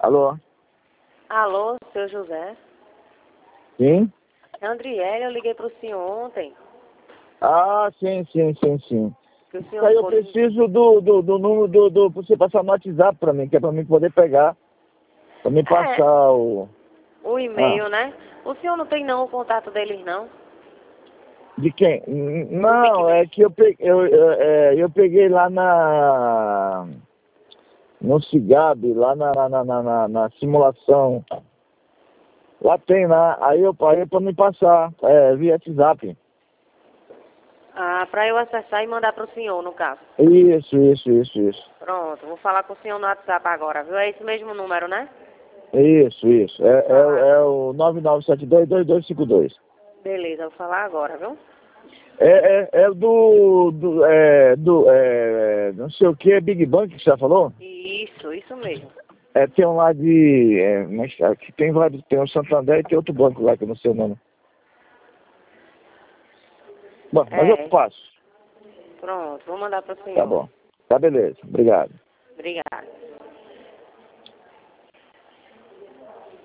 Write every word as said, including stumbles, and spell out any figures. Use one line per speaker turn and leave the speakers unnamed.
Alô?
Alô, seu José?
Sim?
É Andriele, eu liguei para o senhor ontem.
Ah, sim, sim, sim, sim.
Que o senhor
Aí eu
ficou...
preciso do, do, do número do, do... pra você passar no WhatsApp pra mim, que é pra mim poder pegar. Pra me
É,
passar o...
o
Ah,
e-mail, né? O senhor não tem não o contato deles, não?
de quem? N-
Do
Não,
McBeth.
é que eu peguei, eu, eu, é, eu peguei lá na... No Cigab, lá na, na, na, na, na simulação. Lá tem lá, aí eu parei pra me passar, é, via WhatsApp.
Ah, para eu acessar e mandar para o senhor, no caso.
Isso, isso, isso, isso.
Pronto, vou falar com o senhor no WhatsApp agora, viu? É esse mesmo número, né?
Isso, isso. É,
Vou
é,
falar.
é o nove nove sete dois, dois dois cinco dois.
Beleza, vou falar agora, viu?
É, é, é do, do, é, do, é, não sei o que, Big Bang que você já falou?
Isso, isso mesmo.
É, tem um lá de, é, mas aqui tem vários, tem o Santander e tem outro banco lá que eu não sei o nome. Bom, mas eu
É,
passo.
pronto, vou mandar para o
Tá
senhor.
bom. Tá beleza. Obrigado.
Obrigada.